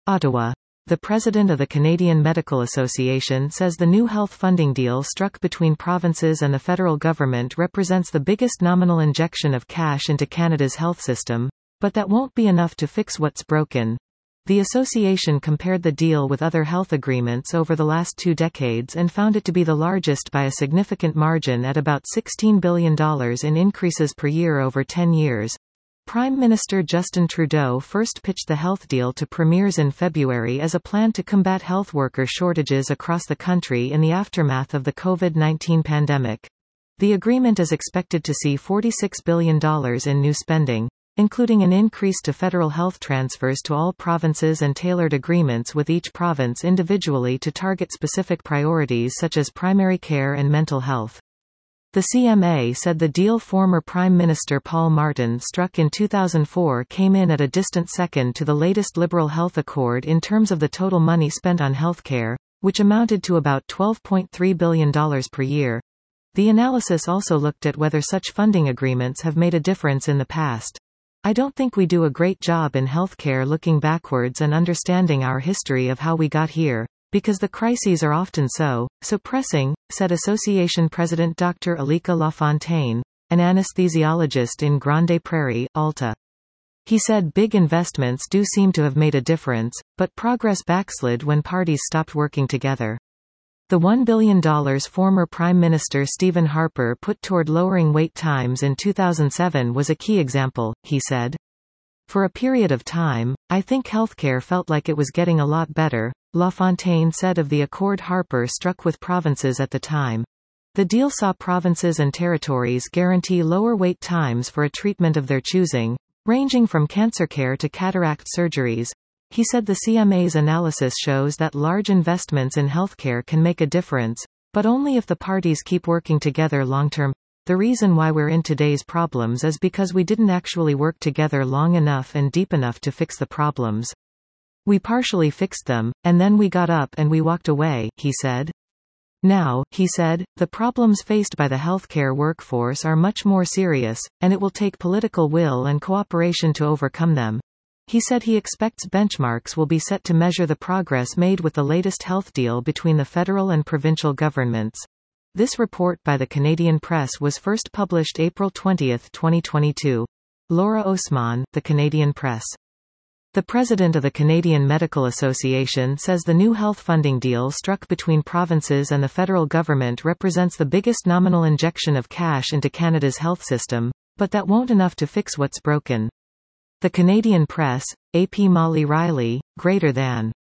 Ottawa. The president of the Canadian Medical Association says the new health funding deal struck between provinces and the federal government represents the biggest nominal injection of cash into Canada's health system, but that won't be enough to fix what's broken. The association compared the deal with other health agreements over the last 2 decades and found it to be the largest by a significant margin at about $16 billion in increases per year over 10 years. Prime Minister Justin Trudeau first pitched the health deal to premiers in February as a plan to combat health worker shortages across the country in the aftermath of the COVID-19 pandemic. The agreement is expected to see $46 billion in new spending, including an increase to federal health transfers to all provinces and tailored agreements with each province individually to target specific priorities such as primary care and mental health. The CMA said the deal former Prime Minister Paul Martin struck in 2004 came in at a distant second to the latest Liberal health accord in terms of the total money spent on healthcare, which amounted to about $12.3 billion per year. The analysis also looked at whether such funding agreements have made a difference in the past. I don't think we do a great job in healthcare looking backwards and understanding our history of how we got here, because the crises are often so pressing, said Association President Dr. Alika Lafontaine, an anesthesiologist in Grande Prairie, Alta. He said big investments do seem to have made a difference, but progress backslid when parties stopped working together. The $1 billion former Prime Minister Stephen Harper put toward lowering wait times in 2007 was a key example, he said. For a period of time, I think healthcare felt like it was getting a lot better, Lafontaine said of the accord Harper struck with provinces at the time. The deal saw provinces and territories guarantee lower wait times for a treatment of their choosing, ranging from cancer care to cataract surgeries. He said the CMA's analysis shows that large investments in healthcare can make a difference, but only if the parties keep working together long-term. The reason why we're in today's problems is because we didn't actually work together long enough and deep enough to fix the problems. We partially fixed them, and then we got up and we walked away, he said. Now, he said, the problems faced by the healthcare workforce are much more serious, and it will take political will and cooperation to overcome them. He said he expects benchmarks will be set to measure the progress made with the latest health deal between the federal and provincial governments. This report by the Canadian Press was first published April 20, 2022. Laura Osman, The Canadian Press. The president of the Canadian Medical Association says the new health funding deal struck between provinces and the federal government represents the biggest nominal injection of cash into Canada's health system, but that won't enough to fix what's broken. The Canadian Press, AP Molly Riley, greater than